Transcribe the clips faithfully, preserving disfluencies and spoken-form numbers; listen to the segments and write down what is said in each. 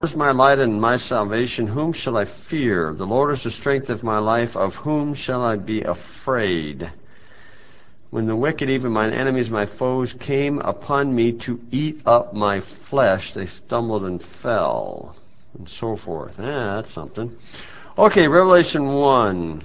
is my light and my salvation. Whom shall I fear? The Lord is the strength of my life. Of whom shall I be afraid? When the wicked, even mine enemies, my foes, came upon me to eat up my flesh, they stumbled and fell, and so forth. Ah, that's something. Okay, Revelation one.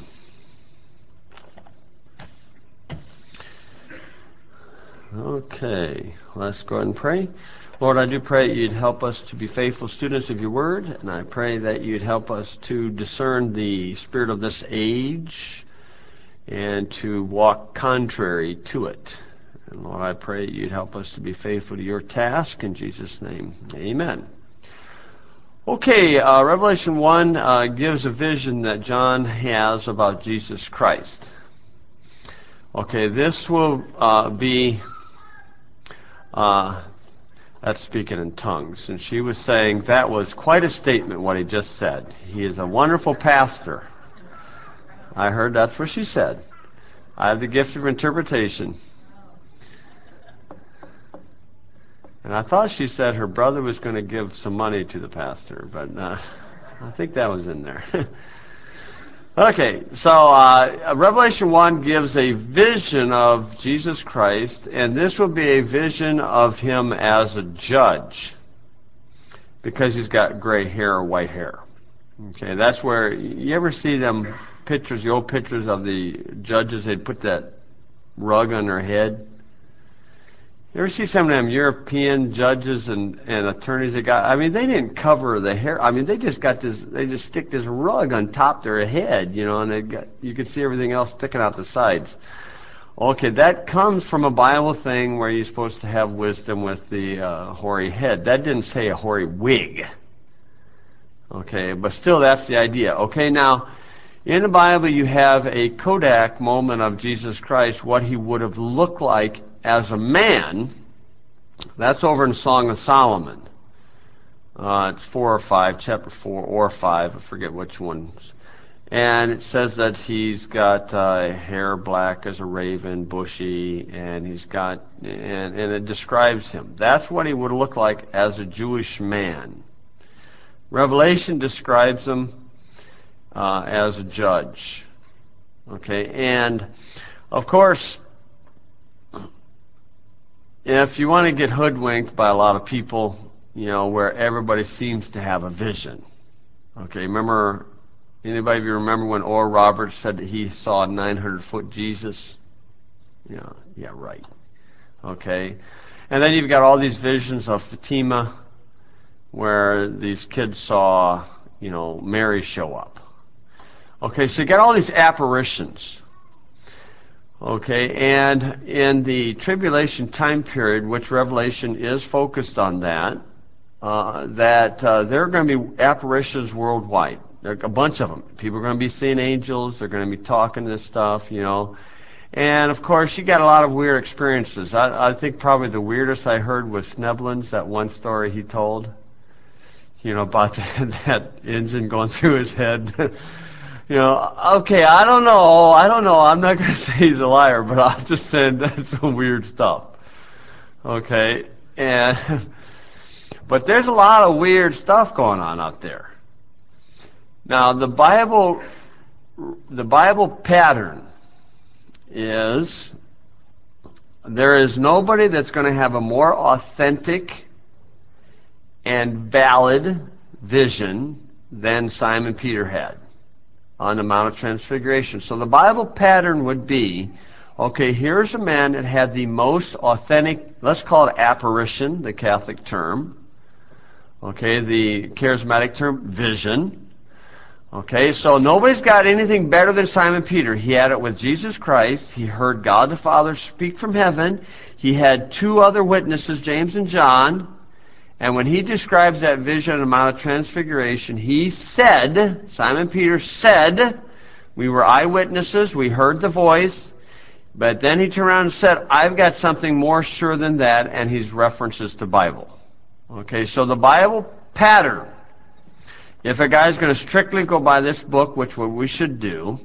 Okay, let's go ahead and pray. Lord, I do pray you'd help us to be faithful students of your word, and I pray that you'd help us to discern the spirit of this age and to walk contrary to it. And Lord, I pray you'd help us to be faithful to your task. In Jesus' name, amen. Okay, uh, Revelation one uh, gives a vision that John has about Jesus Christ. Okay, this will uh, be... Uh, That's speaking in tongues. And she was saying that was quite a statement, what he just said. He is a wonderful pastor. I heard that's what she said. I have the gift of interpretation. And I thought she said her brother was going to give some money to the pastor, but uh, I think that was in there. Okay, so uh, Revelation one gives a vision of Jesus Christ, and this will be a vision of him as a judge, because he's got gray hair or white hair. Okay, that's where, you ever see them pictures, the old pictures of the judges, they'd put that rug on their head? You ever see some of them European judges and, and attorneys that got, I mean, they didn't cover the hair. I mean, they just got this, they just stick this rug on top of their head, you know, and they got, you could see everything else sticking out the sides. Okay, that comes from a Bible thing where you're supposed to have wisdom with the uh, hoary head. That didn't say a hoary wig. Okay, but still that's the idea. Okay, now, in the Bible you have a Kodak moment of Jesus Christ, what he would have looked like as a man. That's over in Song of Solomon. Uh, it's four or five, chapter four or five, I forget which ones. And it says that he's got uh, hair black as a raven, bushy, and he's got, and, and it describes him. That's what he would look like as a Jewish man. Revelation describes him uh, as a judge. Okay, and of course, if you want to get hoodwinked by a lot of people, you know, where everybody seems to have a vision. Okay, remember, anybody of you remember when Oral Roberts said that he saw a nine hundred foot Jesus? Yeah, yeah, right. Okay, and then you've got all these visions of Fatima, where these kids saw, you know, Mary show up. Okay, so you got all these apparitions. Okay, and in the tribulation time period, which Revelation is focused on that, uh, that uh, there are going to be apparitions worldwide. There are a bunch of them. People are going to be seeing angels. They're going to be talking this stuff, you know. And, of course, you got a lot of weird experiences. I, I think probably the weirdest I heard was Sneblin's, that one story he told, you know, about that, that engine going through his head. You know, okay, I don't know, I don't know, I'm not going to say he's a liar, but I'm just saying that's some weird stuff. Okay, and, but there's a lot of weird stuff going on out there. Now, the Bible, the Bible pattern is, there is nobody that's going to have a more authentic and valid vision than Simon Peter had on the Mount of Transfiguration. So the Bible pattern would be, okay, here's a man that had the most authentic, let's call it apparition, the Catholic term. Okay, the charismatic term, vision. Okay, so nobody's got anything better than Simon Peter. He had it with Jesus Christ. He heard God the Father speak from heaven. He had two other witnesses, James and John. And when he describes that vision on the Mount of Transfiguration, he said, Simon Peter said, we were eyewitnesses, we heard the voice, but then he turned around and said, I've got something more sure than that, and he's references to Bible. Okay, so the Bible pattern, if a guy's going to strictly go by this book, which what we should do,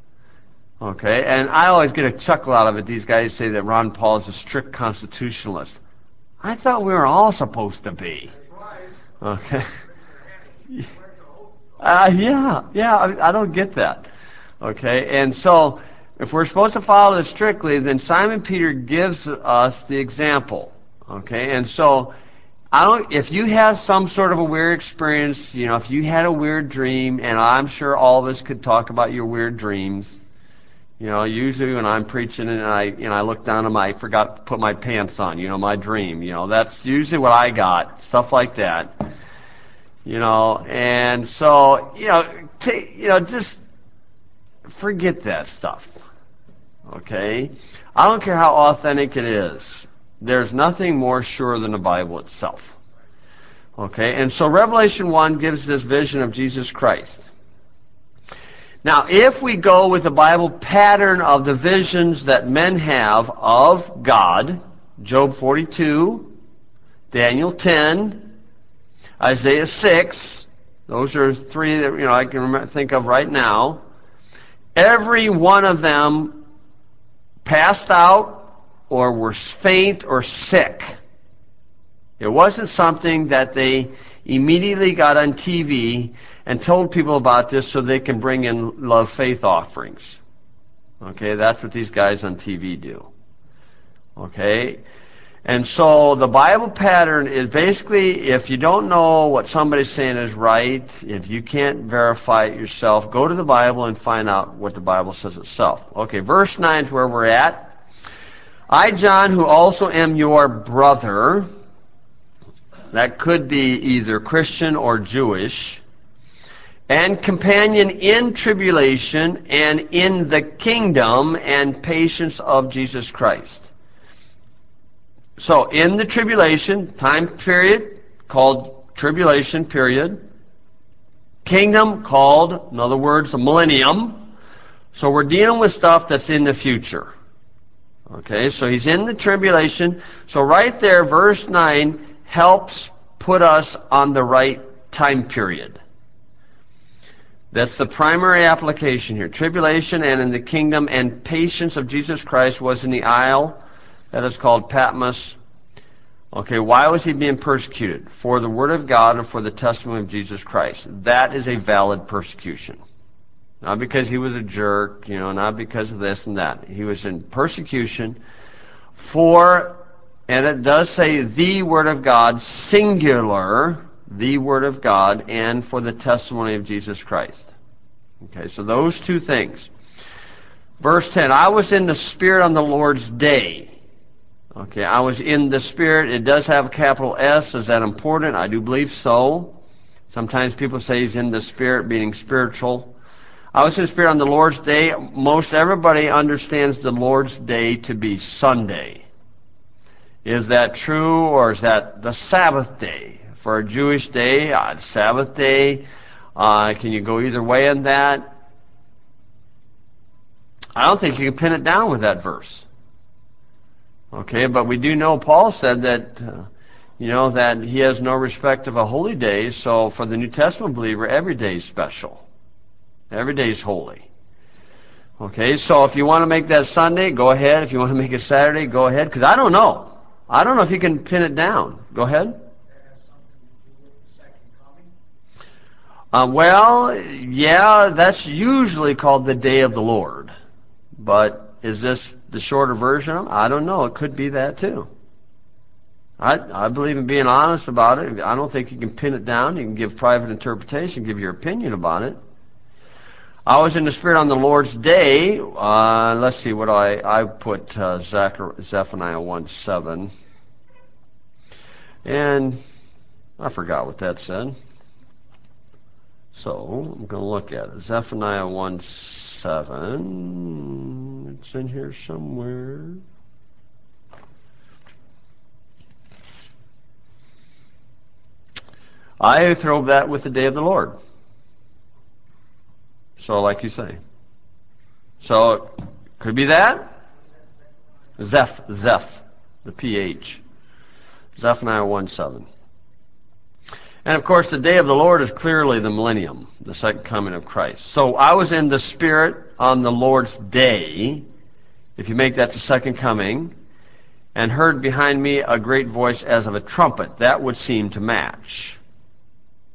okay, and I always get a chuckle out of it, these guys say that Ron Paul is a strict constitutionalist. I thought we were all supposed to be. Okay. Uh, yeah, yeah, I, I don't get that. Okay, and so if we're supposed to follow this strictly, then Simon Peter gives us the example. Okay, and so I don't. If you have some sort of a weird experience, you know, if you had a weird dream, and I'm sure all of us could talk about your weird dreams. You know, usually when I'm preaching and I, you know, I look down and I forgot to put my pants on. You know, my dream. You know, that's usually what I got. Stuff like that. You know, and so, you know, t- you know, just forget that stuff. Okay? I don't care how authentic it is. There's nothing more sure than the Bible itself. Okay? And so Revelation one gives this vision of Jesus Christ. Now, if we go with the Bible pattern of the visions that men have of God, Job forty-two, Daniel ten, Isaiah six, those are three that, you know, I can remember, think of right now. Every one of them passed out or were faint or sick. It wasn't something that they immediately got on T V and told people about this so they can bring in love faith offerings. Okay, that's what these guys on T V do. Okay? And so the Bible pattern is basically, if you don't know what somebody's saying is right, if you can't verify it yourself, go to the Bible and find out what the Bible says itself. Okay, verse nine is where we're at. I, John, who also am your brother, that could be either Christian or Jewish, and companion in tribulation and in the kingdom and patience of Jesus Christ. So, in the tribulation, time period called tribulation period. Kingdom called, in other words, the millennium. So we're dealing with stuff that's in the future. Okay, so he's in the tribulation. So right there, verse nine helps put us on the right time period. That's the primary application here. Tribulation and in the kingdom and patience of Jesus Christ was in the isle that is called Patmos. Okay, why was he being persecuted? For the word of God and for the testimony of Jesus Christ. That is a valid persecution. Not because he was a jerk, you know, not because of this and that. He was in persecution for, and it does say the word of God, singular, the word of God, and for the testimony of Jesus Christ. Okay, so those two things. Verse ten, I was in the Spirit on the Lord's day. Okay, I was in the Spirit. It does have a capital S. Is that important? I do believe so. Sometimes people say he's in the Spirit, meaning spiritual. I was in the Spirit on the Lord's day. Most everybody understands the Lord's day to be Sunday. Is that true, or is that the Sabbath day? For a Jewish day, uh, Sabbath day, uh, can you go either way on that? I don't think you can pin it down with that verse. Okay, but we do know Paul said that, uh, you know, that he has no respect of a holy day, so for the New Testament believer, every day is special. Every day is holy. Okay, so if you want to make that Sunday, go ahead. If you want to make it Saturday, go ahead, because I don't know. I don't know if you can pin it down. Go ahead. Um, well, yeah, that's usually called the day of the Lord. But is this the shorter version of it? I don't know. It could be that too. I, I believe in being honest about it. I don't think you can pin it down. You can give private interpretation, give your opinion about it. I was in the Spirit on the Lord's day. Uh, let's see what I I put uh, Zechariah, Zephaniah one seven, and I forgot what that said. So I'm going to look at it. Zephaniah one seven. It's in here somewhere. I throw that with the day of the Lord. So, like you say. So, it could be that. Zeph, Zeph, the P H. Zephaniah one seven. And of course, the day of the Lord is clearly the millennium, the second coming of Christ. So, I was in the Spirit on the Lord's day, if you make that the second coming, and heard behind me a great voice as of a trumpet. That would seem to match.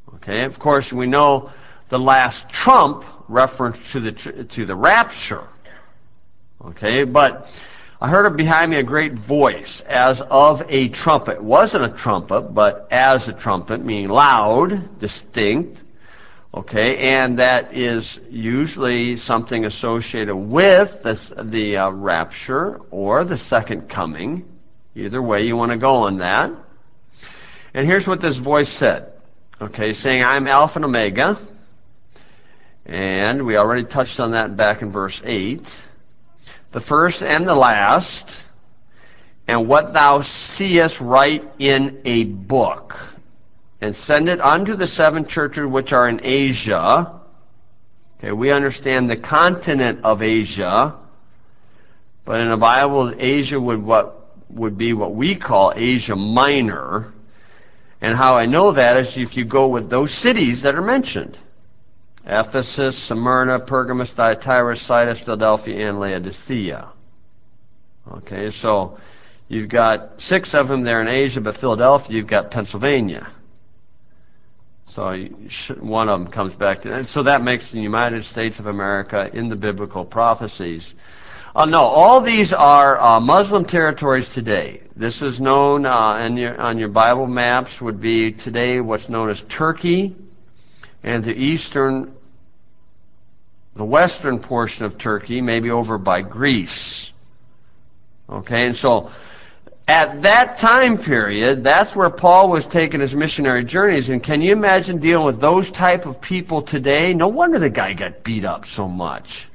Okay, of course, we know the last trump reference to the tr- to the rapture. Okay, but I heard behind me a great voice as of a trumpet. It wasn't a trumpet, but as a trumpet, meaning loud, distinct. Okay, and that is usually something associated with this, the uh, rapture or the second coming. Either way you want to go on that. And here's what this voice said. Okay, saying, I'm Alpha and Omega. And we already touched on that back in verse eight. The first and the last. And what thou seest write in a book. And send it unto the seven churches which are in Asia. Okay, we understand the continent of Asia. But in the Bible, Asia would what would be what we call Asia Minor. And how I know that is if you go with those cities that are mentioned. Ephesus, Smyrna, Pergamos, Thyatira, Sardis, Philadelphia, and Laodicea. Okay, so you've got six of them there in Asia, but Philadelphia, you've got Pennsylvania. So you should, one of them comes back to, and so that makes the United States of America in the biblical prophecies. Uh, no, all these are uh, Muslim territories today. This is known uh, in your, on your Bible maps would be today what's known as Turkey, and the eastern, the western portion of Turkey, maybe over by Greece. Okay, and so at that time period, that's where Paul was taking his missionary journeys. And can you imagine dealing with those type of people today? No wonder the guy got beat up so much.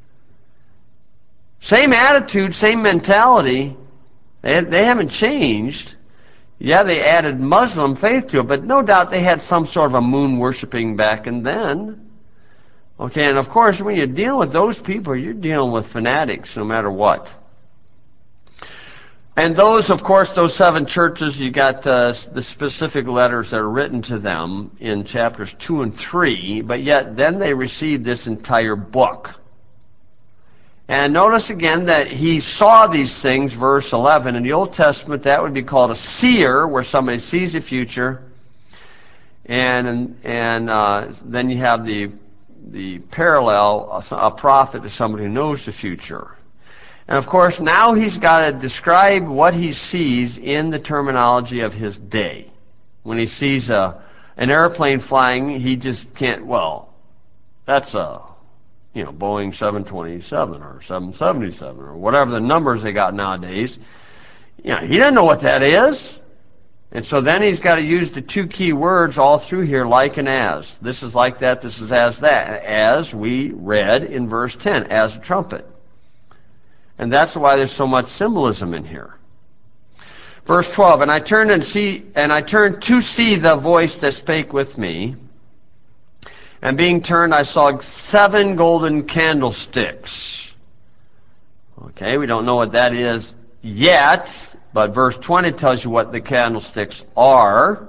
Same attitude, same mentality. They, they haven't changed. Yeah, they added Muslim faith to it, but no doubt they had some sort of a moon worshiping back and then. Okay, and of course, when you're dealing with those people, you're dealing with fanatics no matter what. And those, of course, those seven churches, you got uh, the specific letters that are written to them in chapters two and three, but yet then they received this entire book. And notice again that he saw these things, verse eleven. In the Old Testament, that would be called a seer, where somebody sees the future. And and uh, then you have the the parallel, a, a prophet is somebody who knows the future. And of course, now he's got to describe what he sees in the terminology of his day. When he sees a, an airplane flying, he just can't, well, that's a, you know, Boeing seven twenty-seven or seven seventy-seven or whatever the numbers they got nowadays. You know, he doesn't know what that is. And so then he's got to use the two key words all through here, like and as. This is like that, this is as that. As we read in verse ten, as a trumpet. And that's why there's so much symbolism in here. Verse twelve, and I turned and see, and I turned to see the voice that spake with me. And being turned, I saw seven golden candlesticks. Okay, we don't know what that is yet, but verse twenty tells you what the candlesticks are.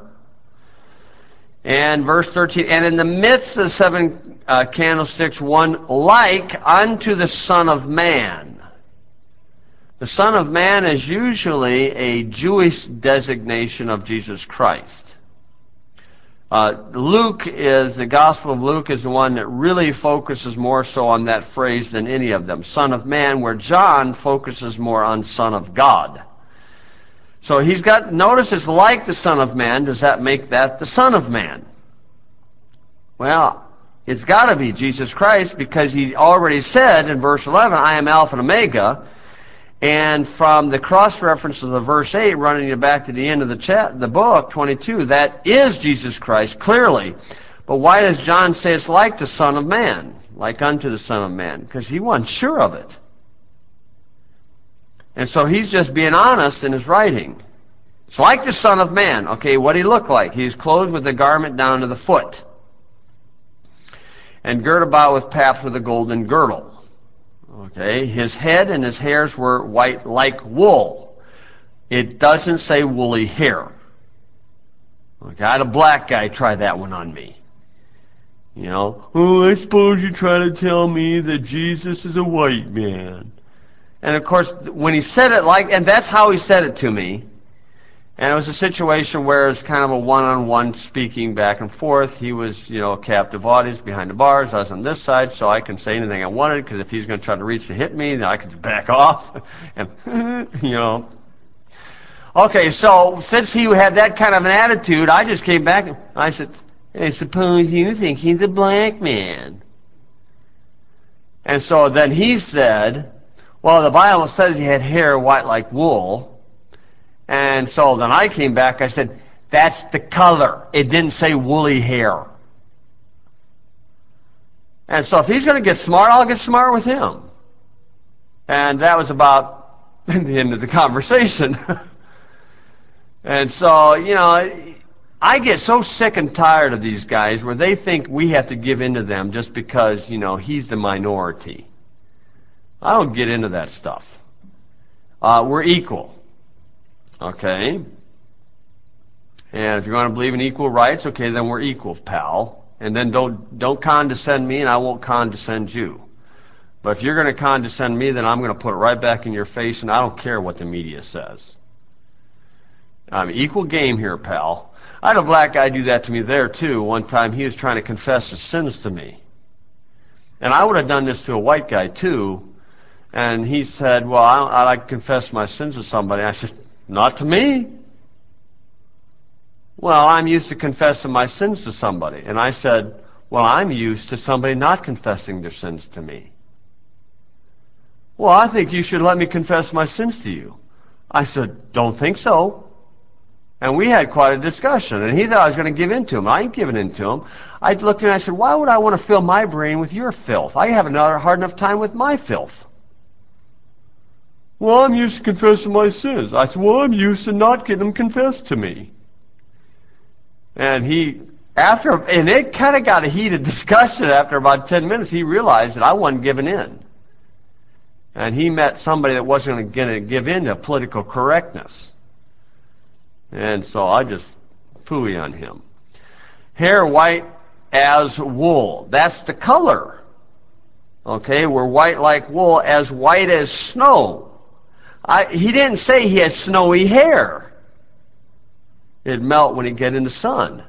And verse thirteen, and in the midst of the seven uh, candlesticks, one like unto the Son of Man. The Son of Man is usually a Jewish designation of Jesus Christ. Uh, Luke is, the Gospel of Luke is the one that really focuses more so on that phrase than any of them. Son of Man, where John focuses more on Son of God. So he's got, notice it's like the Son of Man. Does that make that the Son of Man? Well, it's got to be Jesus Christ, because he already said in verse eleven, I am Alpha and Omega. And from the cross-references of verse eight, running you back to the end of the chat, the book, twenty-two, that is Jesus Christ, clearly. But why does John say it's like the Son of Man, like unto the Son of Man? Because he wasn't sure of it. And so he's just being honest in his writing. It's like the Son of Man. Okay, what did he look like? He was clothed with a garment down to the foot, and girt about with paps with a golden girdle. Okay, his head and his hairs were white like wool. It doesn't say woolly hair. Okay, I had a black guy try that one on me. You know, oh, I suppose you're trying to tell me that Jesus is a white man. And of course, when he said it like, and that's how he said it to me. And it was a situation where it's kind of a one-on-one speaking back and forth. He was, you know, a captive audience behind the bars. I was on this side, so I can say anything I wanted, because if he's going to try to reach to hit me, then I could back off. And, you know. Okay, so since he had that kind of an attitude, I just came back and I said, I suppose you think he's a black man. And so then he said, well, the Bible says he had hair white like wool. And so then I came back, I said, that's the color. It didn't say woolly hair. And so if he's going to get smart, I'll get smart with him. And that was about the end of the conversation. And so, you know, I get so sick and tired of these guys where they think we have to give in to them just because, you know, he's the minority. I don't get into that stuff. Uh, we're equal. Okay? And if you're going to believe in equal rights, okay, then we're equal, pal. And then don't don't condescend me, and I won't condescend you. But if you're going to condescend me, then I'm going to put it right back in your face, and I don't care what the media says. I'm equal game here, pal. I had a black guy do that to me there, too. One time he was trying to confess his sins to me. And I would have done this to a white guy, too. And he said, well, I, I like to confess my sins to somebody. I said, not to me. Well, I'm used to confessing my sins to somebody. And I said, well, I'm used to somebody not confessing their sins to me. Well, I think you should let me confess my sins to you. I said, don't think so. And we had quite a discussion. And he thought I was going to give in to him. I ain't giving in to him. I looked at him and I said, why would I want to fill my brain with your filth? I have another hard enough time with my filth. Well, I'm used to confessing my sins. I said, well, I'm used to not getting them confessed to me. And he, after, and it kind of got a heated discussion after about ten minutes, he realized that I wasn't giving in. And he met somebody that wasn't going to give in to political correctness. And so I just phooey on him. Hair white as wool. That's the color. Okay, we're white like wool, as white as snow. I, he didn't say he had snowy hair. It'd melt when it get in the sun.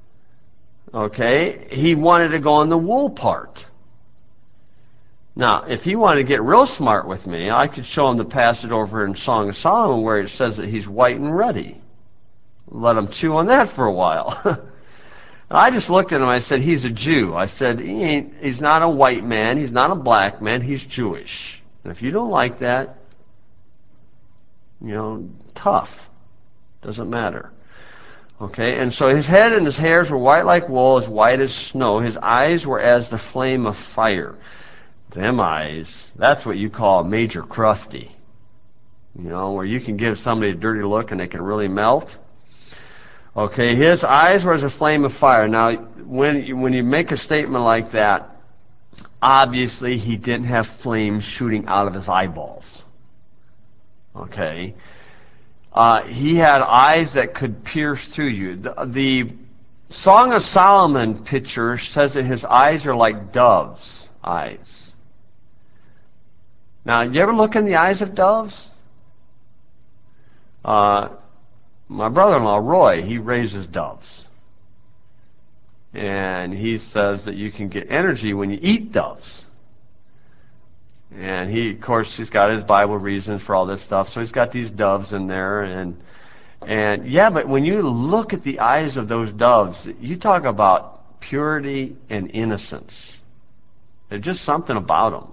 Okay, he wanted to go on the wool part. Now, if he wanted to get real smart with me, I could show him the passage over in Song of Solomon where it says that he's white and ruddy. Let him chew on that for a while. I just looked at him and I said, he's a Jew. I said, he ain't, he's not a white man, he's not a black man, he's Jewish. And if you don't like that, you know, tough. Doesn't matter. Okay, and so his head and his hairs were white like wool, as white as snow. His eyes were as the flame of fire. Them eyes, that's what you call major crusty. You know, where you can give somebody a dirty look and they can really melt. Okay, his eyes were as a flame of fire. Now, when you, when you make a statement like that, obviously he didn't have flames shooting out of his eyeballs. Okay. Uh, he had eyes that could pierce through you. The, the Song of Solomon picture says that his eyes are like doves' eyes. Now, you ever look in the eyes of doves? Uh, my brother-in-law, Roy, he raises doves. And he says that you can get energy when you eat doves. And he, of course, he's got his Bible reasons for all this stuff. So he's got these doves in there. And, and yeah, but when you look at the eyes of those doves, you talk about purity and innocence. There's just something about them.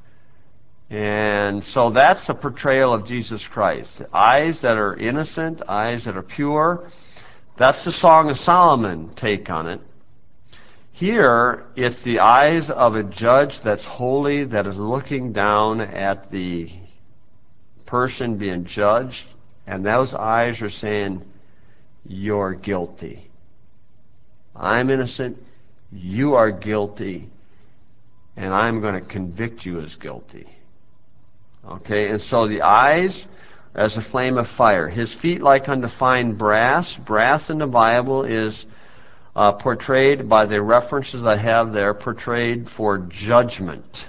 And so that's a portrayal of Jesus Christ. Eyes that are innocent, eyes that are pure. That's the Song of Solomon take on it. Here, it's the eyes of a judge that's holy, that is looking down at the person being judged, and those eyes are saying, you're guilty. I'm innocent, you are guilty, and I'm going to convict you as guilty. Okay, and so the eyes as a flame of fire. His feet like unto fine brass. Brass in the Bible is uh, portrayed by the references I have there, portrayed for judgment.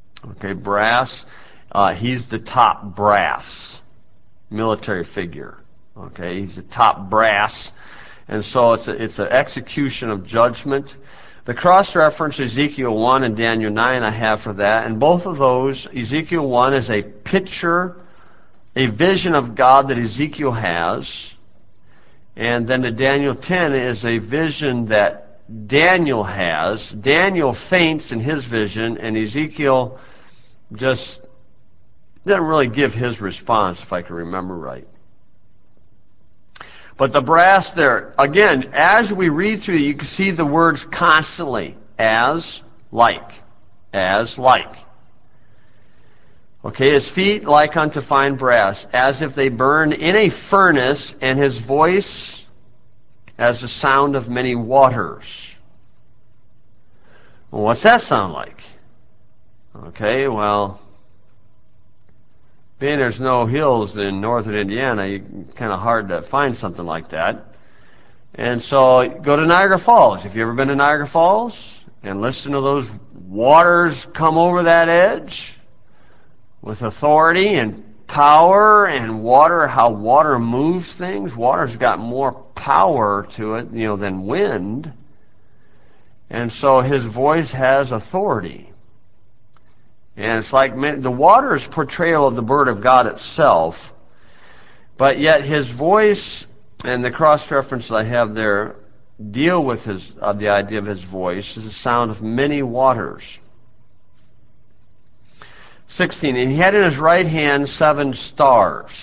Okay, brass, uh, he's the top brass military figure. Okay, he's the top brass. And so it's a, it's an execution of judgment. The cross-reference Ezekiel one and Daniel nine I have for that. And both of those, Ezekiel one is a picture, a vision of God that Ezekiel has. And then the Daniel ten is a vision that Daniel has. Daniel faints in his vision, and Ezekiel just doesn't really give his response, if I can remember right. But the brass there, again, as we read through, you can see the words constantly. As, like. As, like. Okay, his feet like unto fine brass, as if they burn in a furnace, and his voice as the sound of many waters. Well, what's that sound like? Okay, well, being there's no hills in northern Indiana, it's kind of hard to find something like that. And so go to Niagara Falls. Have you ever been to Niagara Falls? And listen to those waters come over that edge with authority and power, and water, how water moves things. Water's got more power to it, you know, than wind. And so his voice has authority. And it's like the water's portrayal of the Word of God itself, but yet his voice, and the cross-reference I have there deal with his, uh, the idea of his voice, is the sound of many waters. sixteen, and he had in his right hand seven stars.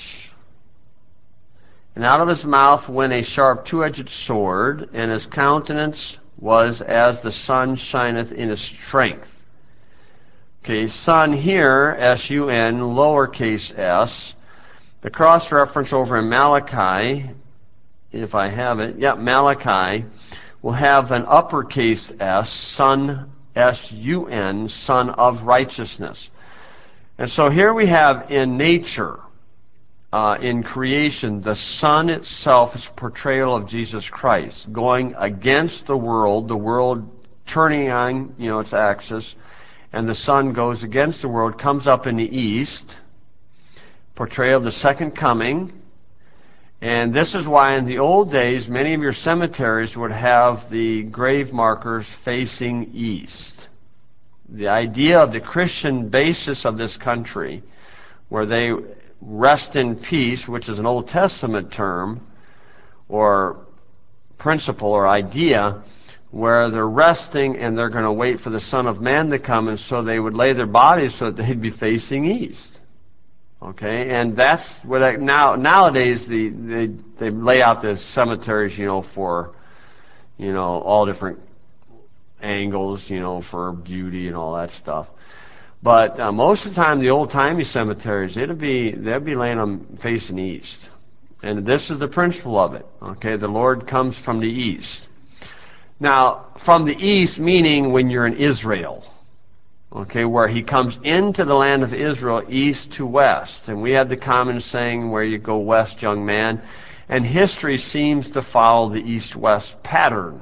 And out of his mouth went a sharp two-edged sword, and his countenance was as the sun shineth in his strength. Okay, sun here, S U N, lowercase s. The cross-reference over in Malachi, if I have it, yep, Malachi, will have an uppercase S, sun, S U N, son of righteousness. And so here we have in nature, uh, in creation, the sun itself is a portrayal of Jesus Christ, going against the world, the world turning on, you know, its axis, and the sun goes against the world, comes up in the east, portrayal of the second coming. And this is why in the old days, many of your cemeteries would have the grave markers facing east. The idea of the Christian basis of this country, where they rest in peace, which is an Old Testament term, or principle or idea, where they're resting and they're going to wait for the Son of Man to come, and so they would lay their bodies so that they'd be facing east. Okay, and that's where that, now nowadays the they they lay out the cemeteries, you know, for, you know, all different angles, you know, for beauty and all that stuff. But uh, most of the time, the old-timey cemeteries, it'll be they'll be laying them facing east, and this is the principle of it. Okay, the Lord comes from the east. Now, from the east, meaning when you're in Israel, okay, where he comes into the land of Israel east to west. And we have the common saying, where you go west, young man. And history seems to follow the east-west pattern.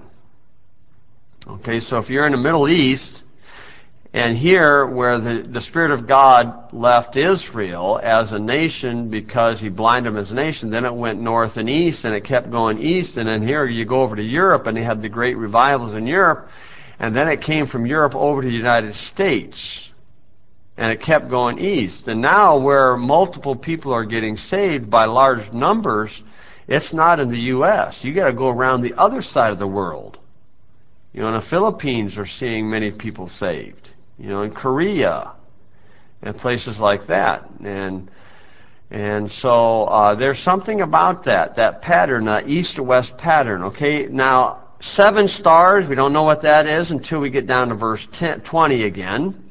Okay, so if you're in the Middle East, and here where the, the Spirit of God left Israel as a nation because he blinded them as a nation, then it went north and east, and it kept going east, and then here you go over to Europe, and they had the great revivals in Europe, and then it came from Europe over to the United States, and it kept going east. And now where multiple people are getting saved by large numbers, it's not in the U S You got to go around the other side of the world. You know, in the Philippines are seeing many people saved. You know, in Korea and places like that. And and so uh, there's something about that, that pattern, that east to west pattern. Okay, now seven stars, we don't know what that is until we get down to verse ten, twenty again.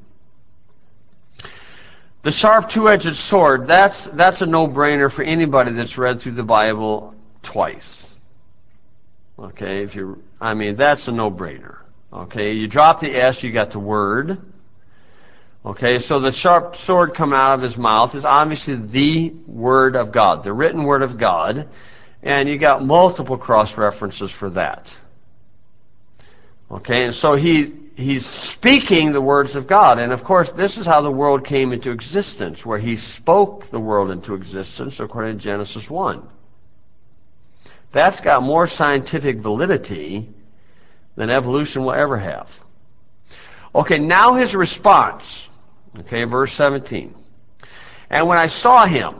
The sharp two-edged sword, that's, that's a no-brainer for anybody that's read through the Bible twice. Okay, if you, I mean, that's a no-brainer. Okay, you drop the S, you got the word. Okay, so the sharp sword coming out of his mouth is obviously the Word of God, the written Word of God, and you got multiple cross-references for that. Okay, and so he he's speaking the words of God, and of course this is how the world came into existence, where he spoke the world into existence according to Genesis one. That's got more scientific validity than evolution will ever have. Okay, now his response. Okay, verse seventeen. And when I saw him,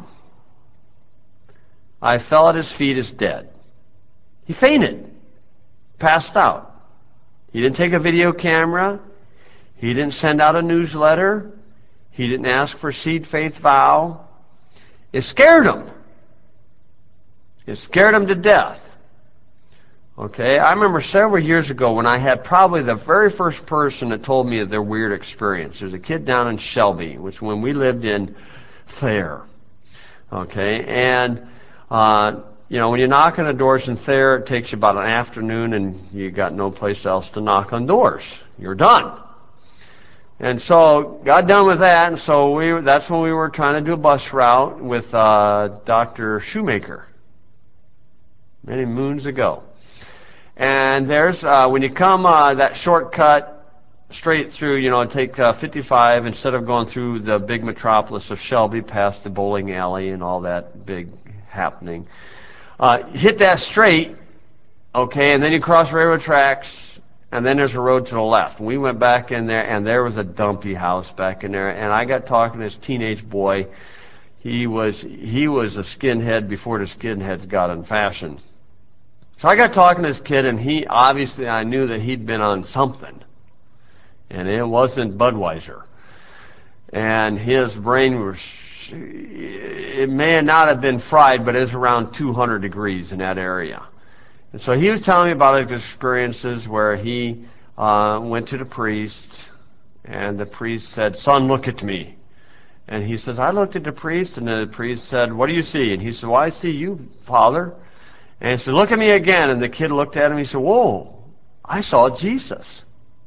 I fell at his feet as dead. He fainted, passed out. He didn't take a video camera. He didn't send out a newsletter. He didn't ask for seed, faith, vow. It scared him. It scared him to death. Okay, I remember several years ago when I had probably the very first person that told me of their weird experience. There's a kid down in Shelby, which when we lived in Thayer. Okay, and uh, you know, when you knock on the doors in Thayer, it takes you about an afternoon, and you got no place else to knock on doors. You're done. And so got done with that, and so we that's when we were trying to do a bus route with uh, Doctor Shoemaker many moons ago. And there's, uh, when you come uh, that shortcut straight through, you know, and take uh, fifty-five, instead of going through the big metropolis of Shelby, past the bowling alley and all that big happening, uh, hit that straight, okay, and then you cross railroad tracks, and then there's a road to the left. And we went back in there, and there was a dumpy house back in there, and I got talking to this teenage boy. He was, he was a skinhead before the skinheads got in fashion. So I got talking to this kid, and he, obviously, I knew that he'd been on something. And it wasn't Budweiser. And his brain was, it may not have been fried, but it was around two hundred degrees in that area. And so he was telling me about his experiences where he uh, went to the priest, and the priest said, "Son, look at me." And he says, I looked at the priest, and the priest said, "What do you see?" And he said, "Well, I see you, Father." And he said, "Look at me again." And the kid looked at him. He said, "Whoa, I saw Jesus."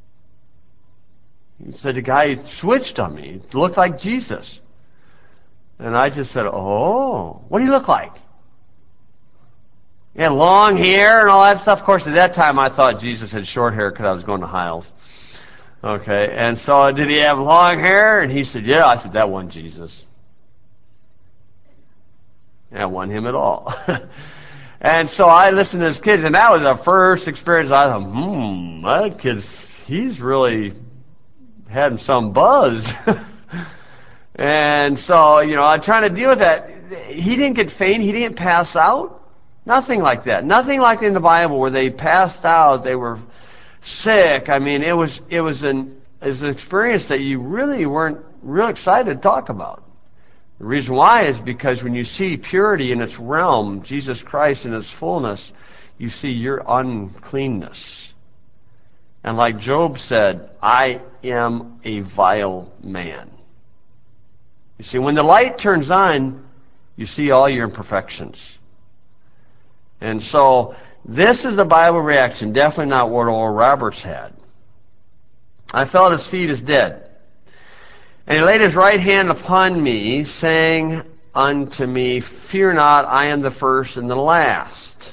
He said, "The guy switched on me. It looked like Jesus." And I just said, "Oh, what do you look like?" He had long hair and all that stuff. Of course, at that time, I thought Jesus had short hair because I was going to Hiles. Okay, and so did he have long hair? And he said, "Yeah." I said, "That wasn't Jesus. That wasn't him at all." And so I listened to this kid, and that was the first experience. I thought, hmm, that kid's, he's really had some buzz. And so, you know, I'm trying to deal with that. He didn't get faint. He didn't pass out. Nothing like that. Nothing like in the Bible where they passed out, they were sick. I mean, it was it was an, it was an experience that you really weren't real excited to talk about. The reason why is because when you see purity in its realm, Jesus Christ in its fullness, you see your uncleanness. And like Job said, "I am a vile man." You see, when the light turns on, you see all your imperfections. And so, this is the Bible reaction, definitely not what Oral Roberts had. I fell at his feet as dead. And he laid his right hand upon me, saying unto me, "Fear not, I am the first and the last.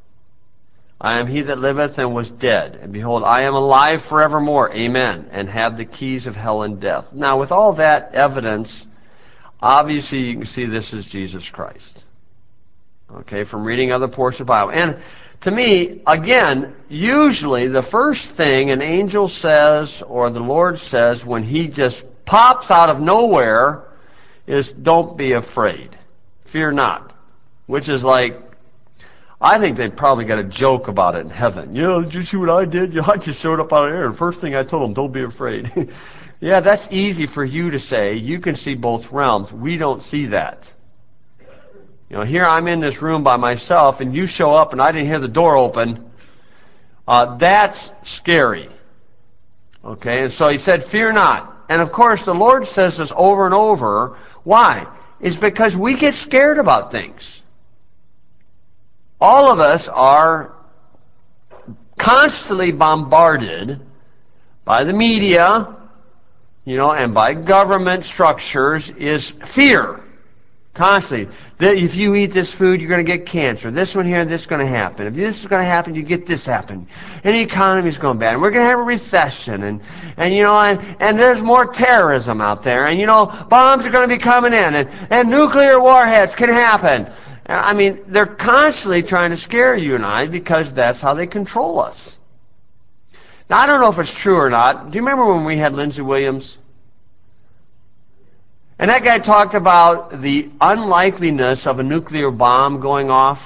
I am he that liveth and was dead. And behold, I am alive forevermore. Amen. And have the keys of hell and death." Now, with all that evidence, obviously you can see this is Jesus Christ. Okay, from reading other portions of the Bible. And to me, again, usually the first thing an angel says or the Lord says when he just pops out of nowhere is, "Don't be afraid. Fear not." Which is like, I think they probably got a joke about it in heaven. "You know, did you see what I did? You know, I just showed up out of there. The first thing I told them, don't be afraid." Yeah, that's easy for you to say. You can see both realms. We don't see that. You know, here I'm in this room by myself, and you show up, and I didn't hear the door open. Uh, that's scary. Okay, and so he said, "Fear not." And of course, the Lord says this over and over. Why? It's because we get scared about things. All of us are constantly bombarded by the media, you know, and by government structures, is fear. Constantly. That if you eat this food, you're going to get cancer. This one here, this is going to happen. If this is going to happen, you get this happen. And the economy's going bad. And we're going to have a recession. And, and you know, and, and there's more terrorism out there. And, you know, bombs are going to be coming in. And, and nuclear warheads can happen. I mean, they're constantly trying to scare you and I because that's how they control us. Now, I don't know if it's true or not. Do you remember when we had Lindsey Williams? And that guy talked about the unlikeliness of a nuclear bomb going off.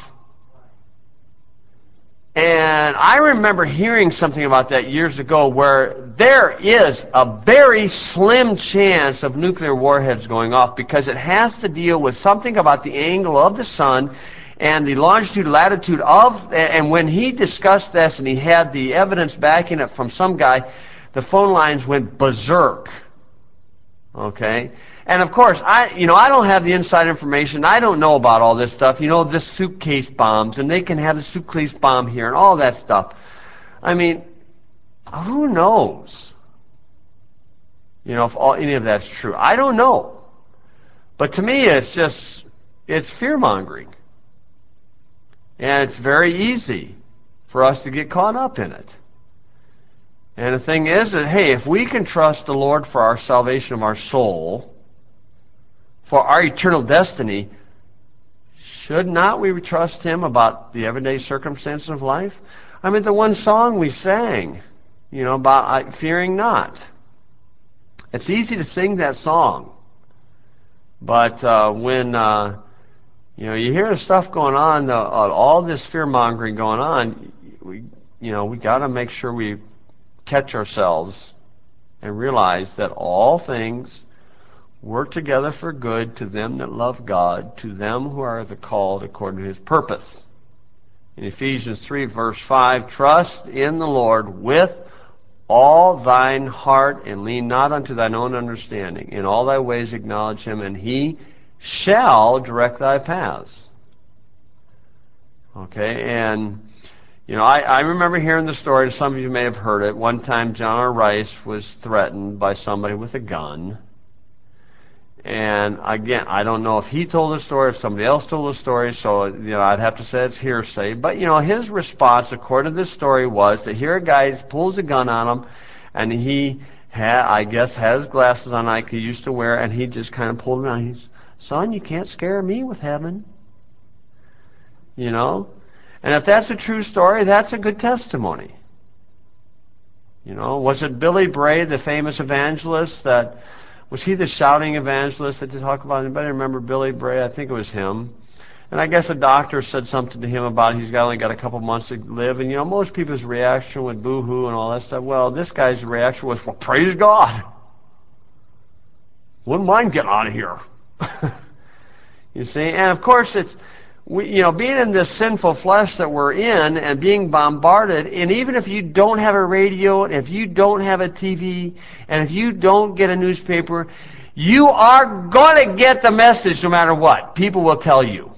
And I remember hearing something about that years ago where there is a very slim chance of nuclear warheads going off because it has to deal with something about the angle of the sun and the longitude, latitude of, and when he discussed this and he had the evidence backing it from some guy, the phone lines went berserk. Okay? And of course, I, you know, I don't have the inside information. I don't know about all this stuff. You know, this suitcase bombs, and they can have a suitcase bomb here, and all that stuff. I mean, who knows? You know, if all, any of that's true. I don't know. But to me, it's just, it's fear-mongering. And it's very easy for us to get caught up in it. And the thing is that, hey, if we can trust the Lord for our salvation of our soul, for our eternal destiny, should not we trust Him about the everyday circumstances of life? I mean, the one song we sang, you know, about uh, fearing not. It's easy to sing that song. But uh, when, uh, you know, you hear the stuff going on, uh, all this fear-mongering going on, we, you know, we got to make sure we catch ourselves and realize that all things work together for good to them that love God, to them who are the called according to His purpose. In Ephesians three, verse five, trust in the Lord with all thine heart, and lean not unto thine own understanding. In all thy ways acknowledge Him, and He shall direct thy paths. Okay, and you know, I, I remember hearing the story, some of you may have heard it. One time John R. Rice was threatened by somebody with a gun. And again, I don't know if he told the story, if somebody else told the story, so you know, I'd have to say it's hearsay. But you know, his response, according to this story, was to hear a guy pulls a gun on him, and he had, I guess, has glasses on like he used to wear, and he just kind of pulled him out. He's, son, you can't scare me with heaven. You know? And if that's a true story, that's a good testimony. You know, was it Billy Bray, the famous evangelist, that was he the shouting evangelist that you talk about? Anybody remember Billy Bray? I think it was him. And I guess a doctor said something to him about he's got only got a couple months to live. And you know, most people's reaction was boo-hoo and all that stuff. Well, this guy's reaction was, well, praise God. Wouldn't mind getting out of here. You see? And of course, it's, we, you know, being in this sinful flesh that we're in and being bombarded, and even if you don't have a radio, and if you don't have a T V, and if you don't get a newspaper, you are going to get the message no matter what. People will tell you.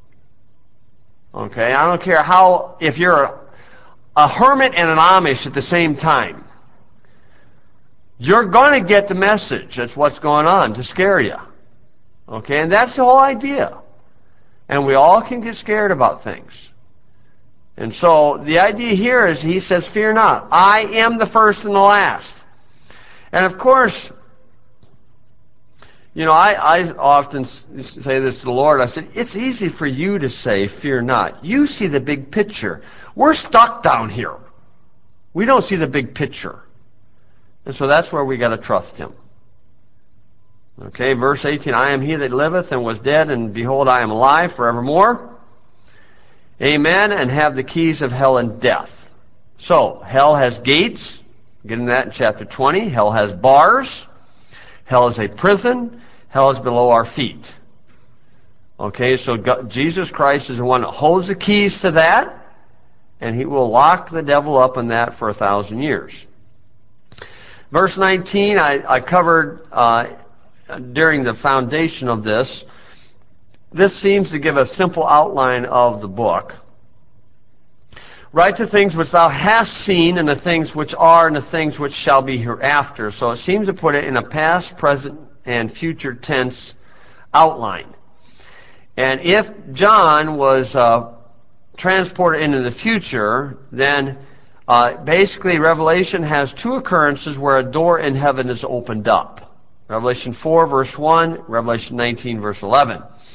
Okay? I don't care how, if you're a, a hermit and an Amish at the same time, you're going to get the message. That's what's going on to scare you. Okay? And that's the whole idea. And we all can get scared about things. And so the idea here is he says, fear not. I am the first and the last. And of course, you know, I, I often say this to the Lord. I said, it's easy for you to say, fear not. You see the big picture. We're stuck down here. We don't see the big picture. And so that's where we got to trust Him. Okay, verse eighteen, I am He that liveth and was dead, and behold, I am alive forevermore. Amen, and have the keys of hell and death. So, hell has gates. Get into that in chapter twenty. Hell has bars. Hell is a prison. Hell is below our feet. Okay, so God, Jesus Christ is the one that holds the keys to that, and He will lock the devil up in that for a thousand years. Verse nineteen, I, I covered uh, during the foundation of this. This seems to give a simple outline of the book. Write the things which thou hast seen, and the things which are, and the things which shall be hereafter. So it seems to put it in a past, present, and future tense outline. And if John was uh, transported into the future, then uh, basically Revelation has two occurrences where a door in heaven is opened up. Revelation four, verse one, Revelation nineteen, verse eleven.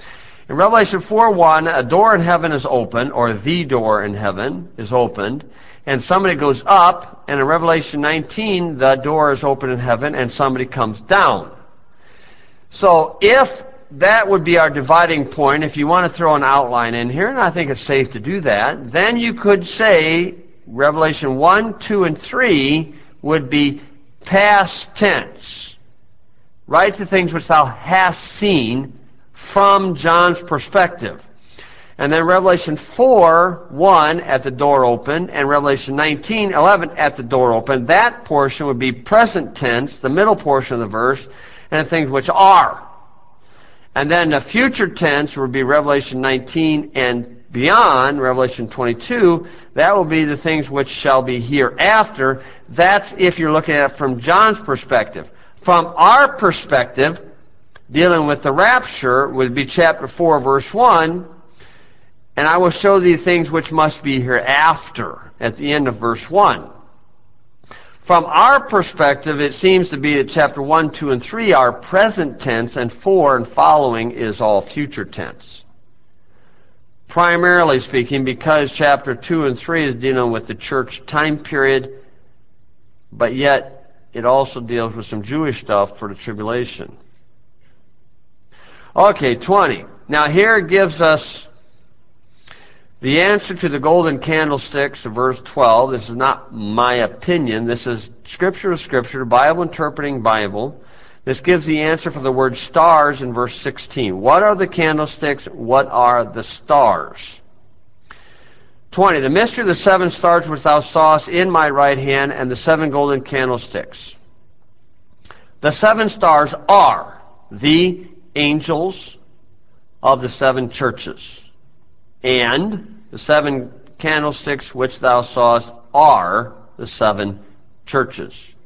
In Revelation four one, a door in heaven is open, or the door in heaven is opened, and somebody goes up, and in Revelation nineteen, the door is open in heaven, and somebody comes down. So if that would be our dividing point, if you want to throw an outline in here, and I think it's safe to do that, then you could say Revelation one, two, and three would be past tense. Write the things which thou hast seen from John's perspective. And then Revelation four one at the door open, and Revelation nineteen eleven at the door open. That portion would be present tense, the middle portion of the verse, and the things which are. And then the future tense would be Revelation nineteen and beyond, Revelation twenty-two. That will be the things which shall be hereafter. That's if you're looking at it from John's perspective. From our perspective, dealing with the rapture would be chapter four, verse one, and I will show thee things which must be hereafter, at the end of verse one. From our perspective, it seems to be that chapter one, two, and three are present tense, and four and following is all future tense. Primarily speaking, because chapter two and three is dealing with the church time period, but yet it also deals with some Jewish stuff for the tribulation. Okay, twenty. Now here it gives us the answer to the golden candlesticks of verse twelve. This is not my opinion. This is Scripture to Scripture, Bible interpreting Bible. This gives the answer for the word stars in verse sixteen. What are the candlesticks? What are the stars? twenty. The mystery of the seven stars which thou sawest in my right hand, and the seven golden candlesticks. The seven stars are the angels of the seven churches, and the seven candlesticks which thou sawest are the seven churches.